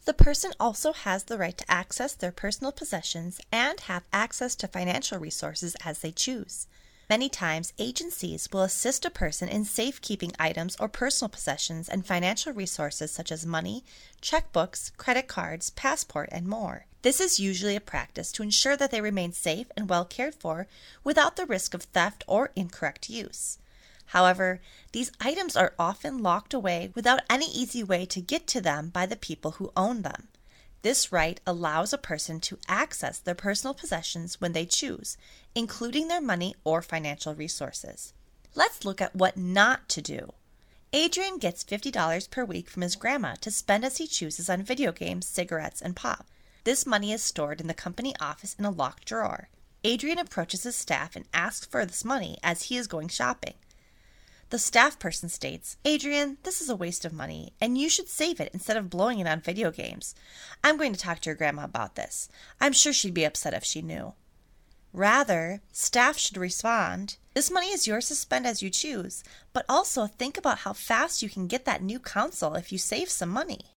The person also has the right to access their personal possessions and have access to financial resources as they choose. Many times, agencies will assist a person in safekeeping items or personal possessions and financial resources such as money, checkbooks, credit cards, passport, and more. This is usually a practice to ensure that they remain safe and well cared for without the risk of theft or incorrect use. However, these items are often locked away without any easy way to get to them by the people who own them. This right allows a person to access their personal possessions when they choose, including their money or financial resources. Let's look at what not to do. Adrian gets $50 per week from his grandma to spend as he chooses on video games, cigarettes, and pop. This money is stored in the company office in a locked drawer. Adrian approaches his staff and asks for this money as he is going shopping. The staff person states, "Adrian, this is a waste of money, and you should save it instead of blowing it on video games. I'm going to talk to your grandma about this. I'm sure she'd be upset if she knew." Rather, staff should respond, "This money is yours to spend as you choose, but also think about how fast you can get that new console if you save some money."